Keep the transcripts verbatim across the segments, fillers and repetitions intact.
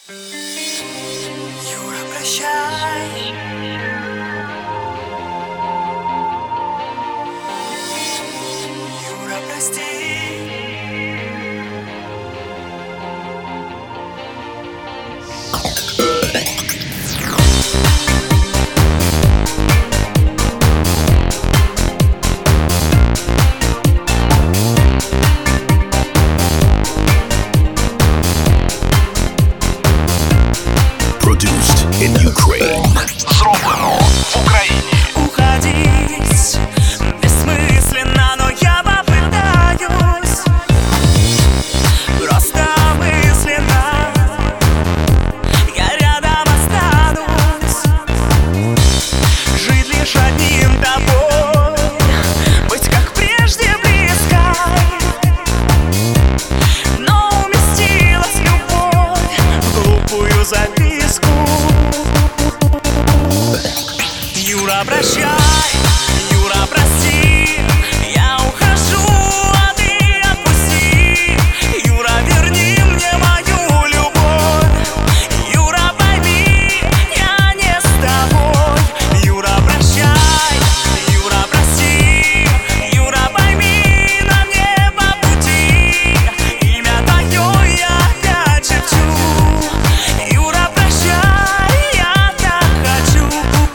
Юра, прощай. Юра, прости. Produced in Ukraine. Зроблено в Україні. Уходить бессмысленно, но я попытаюсь. Просто мысленно я рядом останусь. Жить лишь одним тобой, быть как прежде близко. Но уместилась любовь в глупую записку. Юра, прощай, Юра, прости, я ухожу, а ты отпусти. Юра, верни мне мою любовь. Юра, пойми, я не с тобой. Юра, прощай, Юра, прости. Юра, пойми, нам не по пути. Имя твое я опять шепчу. Юра, прощай, я так хочу.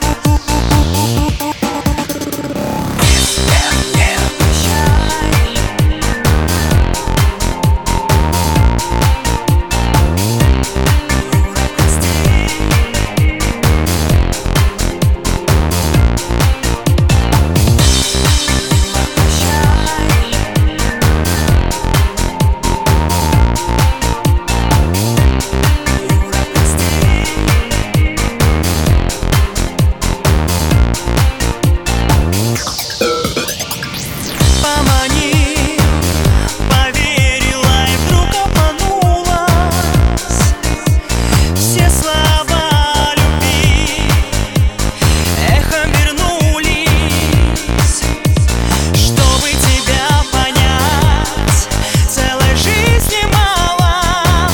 Помани, поверила и вдруг обманулась. Все слова любви эхом вернулись. Чтобы тебя понять, целой жизни мало.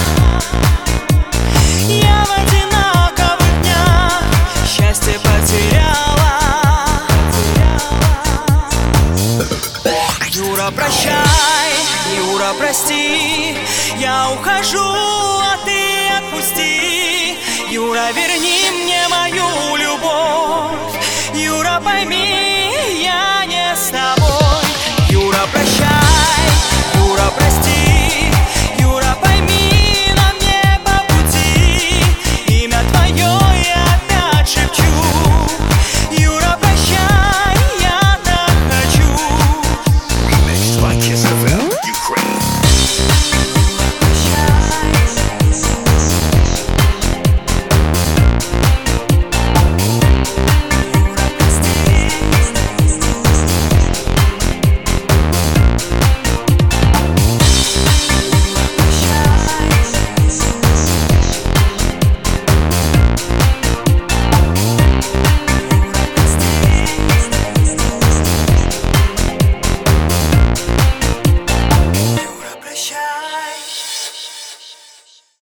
Я в одинаковых днях счастье потеряла. Юра, прощай, Юра, прости, я ухожу, а ты отпусти. Юра, верни мне мою любовь. Юра, пойми, я не с тобой. Юра, прощай, Юра, прости.